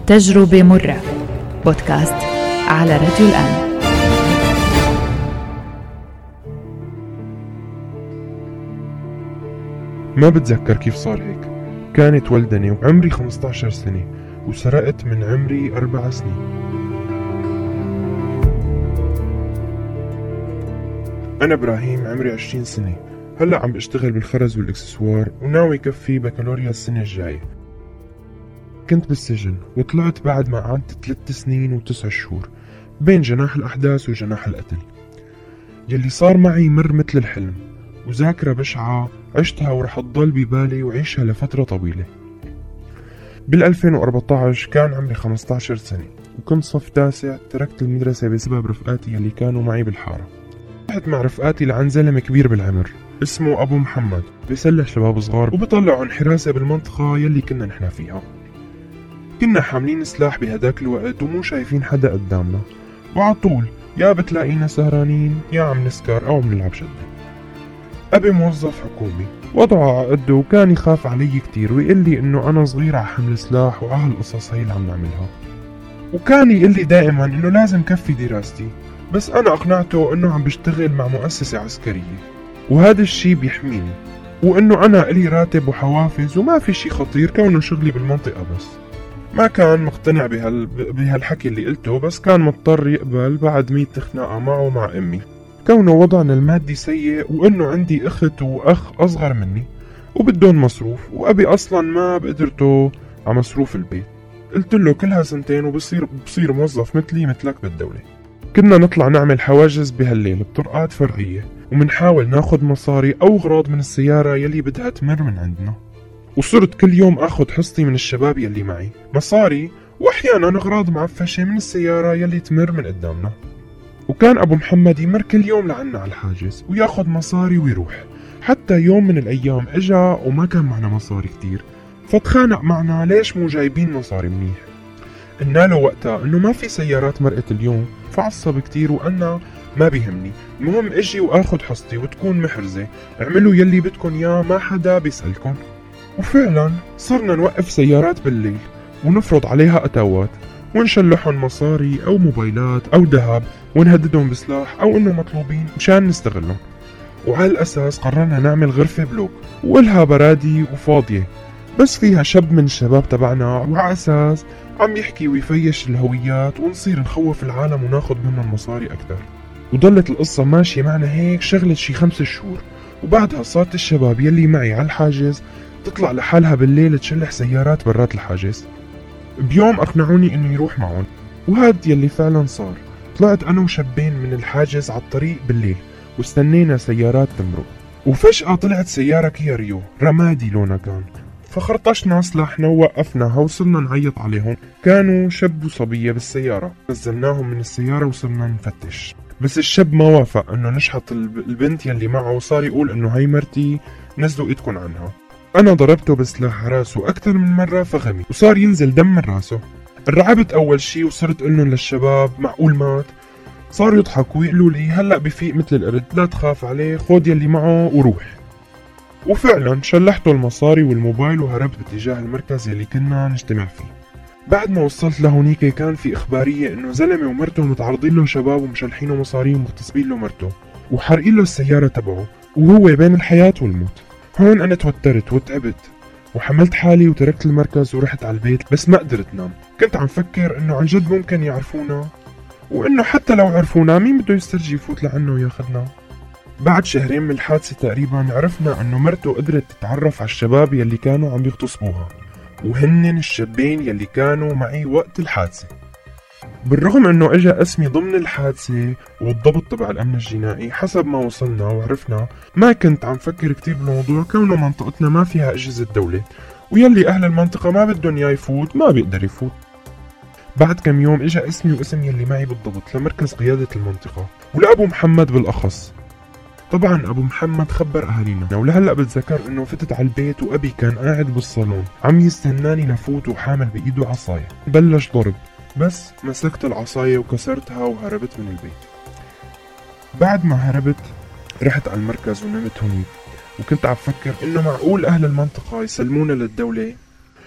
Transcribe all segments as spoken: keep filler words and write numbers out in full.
تجربة مرة، بودكاست على راديو الآن. ما بتذكر كيف صار هيك. كانت ولدني وعمري خمسة عشر سنة وسرقت من عمري أربع سنين. أنا إبراهيم عمري عشرين سنة، هلأ عم بشتغل بالخرز والإكسسوار وناوي كفي بكالوريا السنة الجاية. كنت بالسجن وطلعت بعد ما قعدت ثلاث سنين وتسع شهور بين جناح الأحداث وجناح القتل. يلي صار معي مر مثل الحلم، وذاكرة بشعة عشتها ورح تضل ببالي وعيشها لفترة طويلة. بالألفين وأربعة عشر كان عمري خمسة عشر سنة وكنت صف تاسع. تركت المدرسة بسبب رفقاتي يلي كانوا معي بالحارة. رحت مع رفقاتي لعند زلمة كبير بالعمر اسمه أبو محمد، بيسلح شباب صغار وبيطلعون حراسة بالمنطقة يلي كنا نحن فيها. كنا حاملين سلاح بهداك الوقت ومو شايفين حدا قدامنا، وعطول يا بتلاقينا سهرانين يا عم نسكر أو عم نلعب شدة. أبي موظف حكومي وضعه على قده وكان يخاف علي كتير ويقول لي إنه أنا صغير على حمل سلاح وعلى هالقصص هي اللي عم نعملها، وكان يقول لي دائما إنه لازم كفي دراستي. بس أنا أقنعته إنه عم بشتغل مع مؤسسة عسكرية وهذا الشي بيحميني، وإنه أنا إلي راتب وحوافز وما في شي خطير كونه شغلي بالمنطقة. بس ما كان مقتنع بهال... بهالحكي اللي قلته، بس كان مضطر يقبل بعد مية خناقة معه ومع أمي، كونه وضعنا المادي سيء وإنه عندي أخت وأخ أصغر مني وبدون مصروف، وأبي أصلا ما بقدرته على مصروف البيت. قلت له كلها سنتين وبصير بصير موظف مثلي مثلك بالدولة. كنا نطلع نعمل حواجز بهالليل بطرقات فرعية ومنحاول ناخد مصاري أو أغراض من السيارة يلي بدها تمر من عندنا، وصرت كل يوم أخذ حصتي من الشباب يلي معي مصاري وأحيانا أغراض معفشة من السيارة يلي تمر من قدامنا. وكان أبو محمد يمر كل يوم لعنا على الحاجز وياخد مصاري ويروح. حتى يوم من الأيام إجا وما كان معنا مصاري كتير، فتخانق معنا ليش مو جايبين مصاري منيح. قلنا له وقتها إنه ما في سيارات مرقت اليوم، فعصب كتير وأنا ما بيهمني، المهم اجي وآخد حصتي وتكون محرزة، اعملوا يلي بدكن يا ما حدا بيسألكن. وفعلا صرنا نوقف سيارات بالليل ونفرض عليها أتاوات ونشلحن مصاري أو موبايلات أو ذهب ونهددهم بسلاح أو إنه مطلوبين مشان نستغلهم. وعلى الأساس قررنا نعمل غرفة بلوك وإلها برادي وفاضية بس فيها شاب من الشباب تبعنا، وعلى أساس عم يحكي ويفيش الهويات ونصير نخوف العالم وناخد منهم مصاري أكتر. وضلت القصة ماشية معنا هيك شغلة شي خمس شهور، وبعدها صارت الشباب يلي معي على الحاجز تطلع لحالها بالليل تشلح سيارات برات الحاجز. بيوم أقنعوني إنه يروح معهم، وهاد يلي فعلا صار. طلعت أنا وشابين من الحاجز على الطريق بالليل واستنينا سيارات تمرق، وفجأة طلعت سيارة كيا ريو رمادي لونها كان، فخرطشنا سلاحنا ووقفناها وصرنا نعيط عليهم. كانوا شاب وصبية بالسيارة، نزلناهم من السيارة وصرنا نفتش، بس الشاب ما وافق إنه نشحط البنت يلي معه وصار يقول إنه هاي مرتي نزلوا إيدكن عنها. أنا ضربته بسلاح راسه أكثر من مرة فغمي وصار ينزل دم من راسه. رعبت أول شي وصرت قلن للشباب معقول مات. صاروا يضحكوا ويقولوا لي هلأ بفيق مثل القرد، لا تخاف عليه، خود يلي معه وروح. وفعلا شلحته المصاري والموبايل وهربت باتجاه المركز يلي كنا نجتمع فيه. بعد ما وصلت لهونيك كان في إخبارية إنه زلمة ومرته متعرضين له شباب ومشلحينه مصاري ومغتصبين له مرته وحرقين له السيارة تبعه وهو بين الحياة والموت. هون أنا توترت وتعبت وحملت حالي وتركت المركز ورحت على البيت، بس ما قدرت نام. كنت عم فكر إنه عن جد ممكن يعرفونا، وإنه حتى لو عرفونا مين بده يسترجي يفوت لعنه وياخدنا. بعد شهرين من الحادثة تقريبا عرفنا إنه مرته قدرت تتعرف على الشباب يلي كانوا عم يغتصبوها، وهنن الشابين يلي كانوا معي وقت الحادثة. بالرغم انه اجا اسمي ضمن الحادثة والضبط تبع الامن الجنائي حسب ما وصلنا وعرفنا، ما كنت عم فكر كتير بالموضوع كونه منطقتنا ما فيها اجهزة دولة، ويلي اهل المنطقة ما بدهم اياه يفوت ما بيقدر يفوت. بعد كم يوم اجا اسمي واسم يلي معي بالضبط لمركز قيادة المنطقة ولأبو محمد بالاخص. طبعا ابو محمد خبر اهالينا، ولهلا بتذكر انه فتت على البيت وابي كان قاعد بالصالون عم يستناني لفوت وحامل بايده عصاية. بلش ضرب، بس مسكت العصاية وكسرتها وهربت من البيت. بعد ما هربت رحت على المركز ونمت هونيك، وكنت عم فكر انه معقول اهل المنطقة يسلمونا للدولة،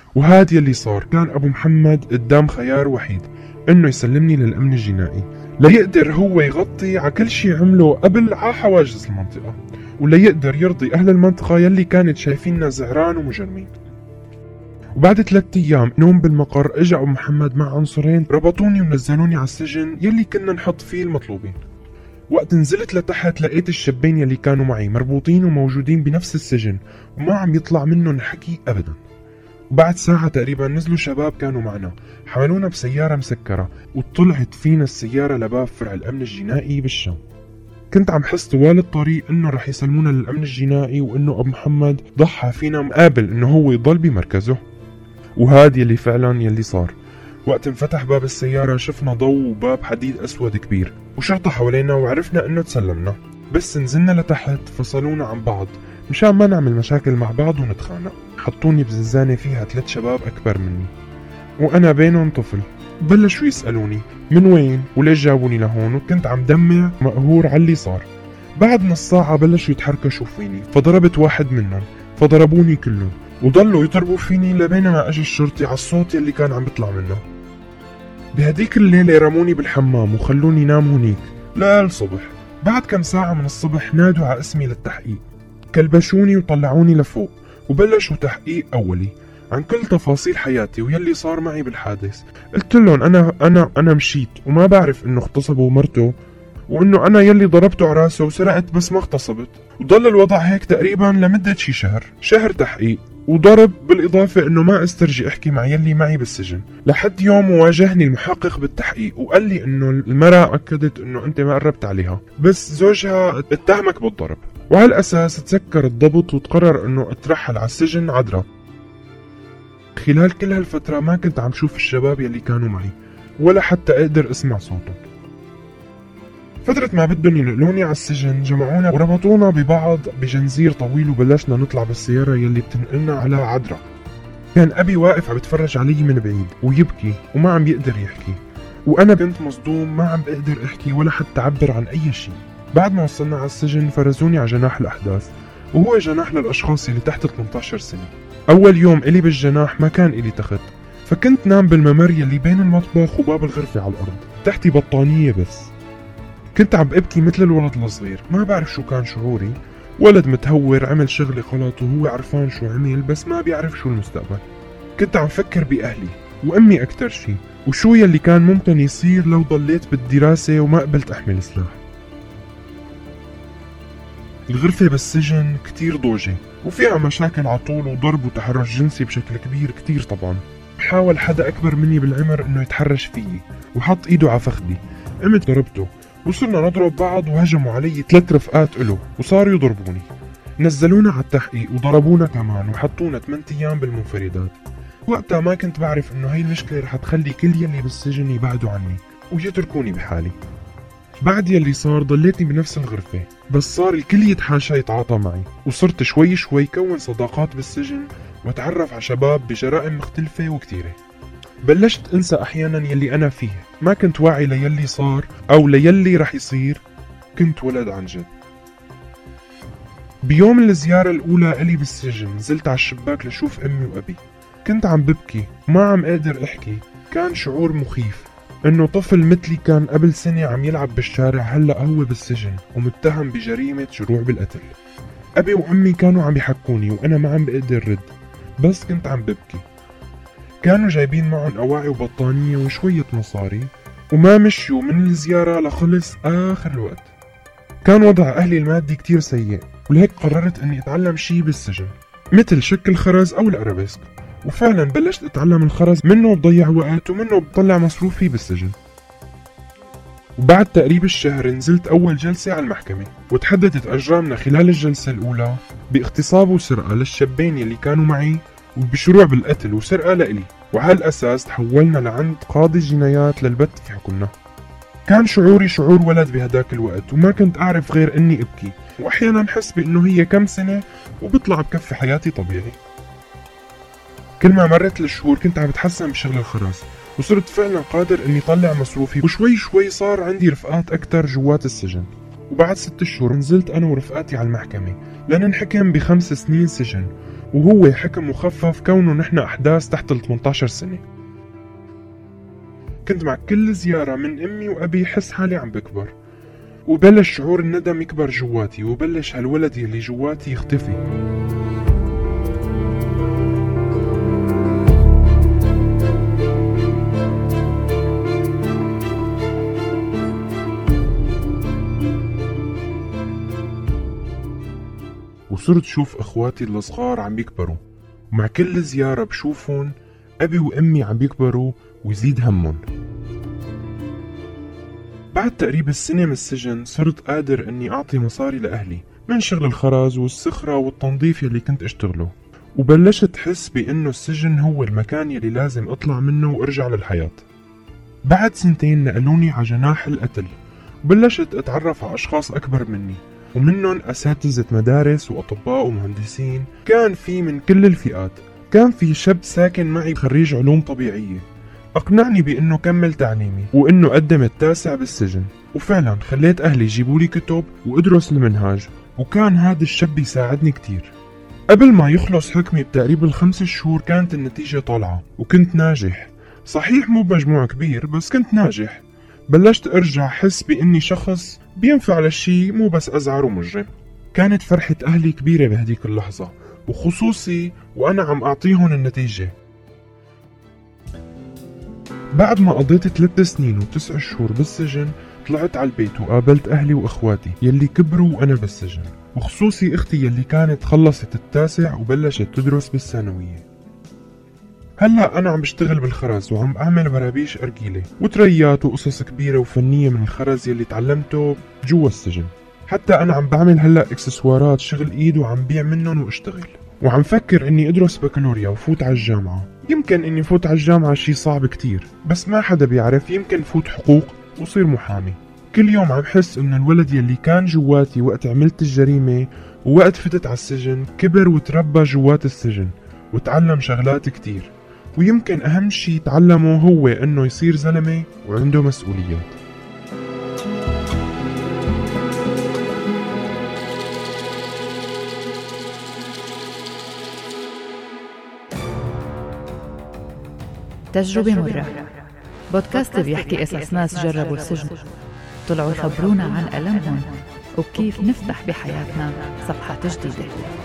وهاد يلي صار. كان أبو محمد قدام خيار وحيد، إنه يسلمني للأمن الجنائي ليقدر هو يغطي على كل شي عمله قبل على حواجز المنطقة، وليقدر يرضي أهل المنطقة يلي كانت شايفيننا زعران ومجرمين. وبعد ثلاثة أيام نوم بالمقر اجى أبو محمد مع عنصرين ربطوني ونزلوني على السجن يلي كنا نحط فيه المطلوبين. وقت نزلت لتحت لقيت الشابين يلي كانوا معي مربوطين وموجودين بنفس السجن وما عم يطلع منهم حكي أبدا. وبعد ساعة تقريبا نزلوا شباب كانوا معنا، حملونا بسيارة مسكرة وطلعت فينا السيارة لباب فرع الأمن الجنائي بالشام. كنت عم حس طوال الطريق انه رح يسلمونا للأمن الجنائي وانه أبو محمد ضحى فينا مقابل انه هو يضل بمركزه. وهاد يلي فعلا يلي صار. وقت انفتح باب السيارة شفنا ضوء وباب حديد أسود كبير وشرطة حوالينا وعرفنا انه تسلمنا، بس نزلنا لتحت فصلونا عن بعض مشان ما نعمل مشاكل مع بعض ونتخانق. حطوني بزنزانة فيها ثلاث شباب أكبر مني وأنا بينهم طفل. بلشوا يسألوني من وين وليش جابوني لهون، وكنت عم دمع مقهور على اللي صار. بعد نص ساعة بلشوا يتحركشوا فيني فضربت واحد منهم فضربوني كلهم وضلوا يضربوا فيني لبينما اجى الشرطي على الصوت اللي كان عم بيطلع منه. بهديك الليلة رموني بالحمام وخلوني نام هنيك للصبح. بعد كم ساعة من الصبح نادوا على اسمي للتحقيق، كلبشوني وطلعوني لفوق وبلشوا تحقيق أولي عن كل تفاصيل حياتي ويلي صار معي بالحادث. قلت لهم أنا أنا أنا مشيت وما بعرف إنه اغتصبوا مرته وإنه أنا يلي ضربته على راسه وسرقت بس ما اغتصبت. وضل الوضع هيك تقريبا لمدة شي شهر شهر تحقيق وضرب، بالإضافة إنه ما استرجي أحكي مع يلي معي بالسجن لحد يوم واجهني المحقق بالتحقيق وقال لي إنه المرأة أكدت إنه أنت ما قربت عليها بس زوجها اتهمك بالضرب، وعلى الأساس تسكر الضبط وتقرر إنه اترحل على السجن عذرا. خلال كل هالفترة ما كنت عم شوف الشباب يلي كانوا معي ولا حتى أقدر أسمع صوتهم. فترة ما بدهم ينقلوني على السجن جمعونا وربطونا ببعض بجنزير طويل وبلشنا نطلع بالسيارة يلي بتنقلنا على عذرا. كان أبي واقف عم بتفرج علي من بعيد ويبكي وما عم يقدر يحكي، وأنا كنت مصدوم ما عم بقدر أحكي ولا حتى أعبر عن أي شيء. بعد ما وصلنا على السجن فرزوني على جناح الأحداث، وهو جناح للأشخاص اللي تحت ثمانية عشر سنة. أول يوم إلي بالجناح ما كان إلي تخت، فكنت نام بالممر يلي بين المطبخ وباب الغرفة على الأرض، تحتي بطانية بس. كنت عم أبكي مثل الولد الصغير، ما بعرف شو كان شعوري. ولد متهور عمل شغلي غلط وهو عرفان شو عمل بس ما بيعرف شو المستقبل. كنت عم فكر بأهلي وأمي أكتر شي، وشو يلي كان ممكن يصير لو ضليت بالدراسة وما قبلت أحمل سلاح. الغرفة بالسجن كتير ضوجة وفيها مشاكل عطول وضرب وتحرش جنسي بشكل كبير كتير. طبعا حاول حدا أكبر مني بالعمر إنه يتحرش فيي وحط إيده على فخدي، قمت ضربته وصرنا نضرب بعض وهجموا علي ثلاث رفقات إله وصاروا يضربوني. نزلونا على التحقيق وضربونا كمان وحطونا ثمانية أيام بالمنفردات. وقتها ما كنت بعرف إنه هاي المشكلة رح تخلي كل يلي بالسجن يبعدوا عني ويتركوني بحالي. بعد يلي صار ضليتني بنفس الغرفة، بس صار الكل يتحاشى يتعاطى معي وصرت شوي شوي كون صداقات بالسجن واتعرف على شباب بجرائم مختلفة وكتيرة. بلشت انسى احيانا يلي انا فيه، ما كنت واعي ليلي صار او ليلي رح يصير. كنت ولد عن جد. بيوم الزيارة الاولى الي بالسجن نزلت على الشباك لشوف امي وابي. كنت عم ببكي وما عم اقدر احكي. كان شعور مخيف انه طفل مثلي كان قبل سنة عم يلعب بالشارع هلأ هو بالسجن ومتهم بجريمة شروع بالقتل. ابي وامي كانوا عم يحكوني وانا ما عم بقدر رد، بس كنت عم ببكي. كانوا جايبين معهم أواعي وبطانية وشوية مصاري وما مشيوا من الزيارة لخلص آخر الوقت. كان وضع أهلي المادي كتير سيء، ولهيك قررت أني أتعلم شي بالسجن مثل شكل خرز أو الأرابيسك، وفعلا بلشت أتعلم الخرز، منه بضيع وقت ومنه بطلع مصروفي بالسجن. وبعد تقريب الشهر نزلت أول جلسة على المحكمة، وتحددت أجرامنا خلال الجلسة الأولى باغتصاب وسرقة للشابين يلي كانوا معي وبشروع بالقتل وسرقة لإلي، وعلى الأساس تحولنا لعند قاضي الجنايات للبت في حكمنا. كان شعوري شعور ولد بهداك الوقت وما كنت أعرف غير أني أبكي، وأحيانا أحس بأنه هي كم سنة وبطلع بكفي حياتي طبيعي. كل ما مرت الشهور كنت عم بتحسن بشغل الخرز وصرت فعلا قادر أني طلع مصروفي، وشوي شوي صار عندي رفقات أكتر جوات السجن. وبعد ست شهور نزلت أنا ورفقاتي على المحكمة لننحكم بخمس سنين سجن، وهو حكم مخفف كونه نحن أحداث تحت ال ثمانية عشر سنة. كنت مع كل زيارة من أمي وأبي حس حالي عم بكبر، وبلش شعور الندم يكبر جواتي، وبلش هالولد يلي جواتي يختفي. وصرت شوف أخواتي الصغار عم يكبروا، ومع كل زيارة بشوفهم أبي وأمي عم يكبروا ويزيد همهم. بعد تقريبا السنة من السجن صرت قادر أني أعطي مصاري لأهلي من شغل الخرز والسخرة والتنظيف يلي كنت أشتغله، وبلشت حس بأنه السجن هو المكان يلي لازم أطلع منه وأرجع للحياة. بعد سنتين نقلوني على جناح القتل، وبلشت أتعرف على أشخاص أكبر مني، ومنهم أساتذة مدارس وأطباء ومهندسين. كان في من كل الفئات. كان في شاب ساكن معي خريج علوم طبيعية أقنعني بأنه كمل تعليمي وأنه قدم التاسع بالسجن، وفعلا خليت أهلي يجيبوا لي كتب وأدرس المنهاج، وكان هذا الشاب يساعدني كتير. قبل ما يخلص حكمي بتقريبا خمس شهور كانت النتيجة طالعة وكنت ناجح، صحيح مو بمجموع كبير بس كنت ناجح. بلشت أرجع حس بأني شخص بينفع للشي مو بس أزعر ومجرم. كانت فرحة أهلي كبيرة بهديك اللحظة، وخصوصي وأنا عم أعطيهم النتيجة. بعد ما قضيت ثلاث سنين وتسع شهور بالسجن طلعت على البيت وقابلت أهلي وأخواتي يلي كبروا وأنا بالسجن، وخصوصي أختي يلي كانت خلصت التاسع وبلشت تدرس بالثانوية. هلأ أنا عم بشتغل بالخرز وعم أعمل برابيش أرجيلة وتريات وقصص كبيرة وفنية من الخرز يلي تعلمته جوا السجن. حتى أنا عم بعمل هلأ إكسسوارات شغل إيد وعم بيع منهم واشتغل، وعم فكر إني أدرس بكالوريا وفوت على الجامعة. يمكن إني فوت على الجامعة شي صعب كتير، بس ما حدا بيعرف، يمكن فوت حقوق وصير محامي. كل يوم عم حس إن الولد يلي كان جواتي وقت عملت الجريمة ووقت فتت على السجن كبر وتربى جوات السجن وتعلم شغلات كتير، ويمكن أهم شي تعلمه هو إنه يصير زلمة وعنده مسؤوليات. تجربة مرة، بودكاست بيحكي قصص ناس جربوا السجن، طلعوا يخبرونا عن ألمهم وكيف نفتح بحياتنا صفحات جديدة.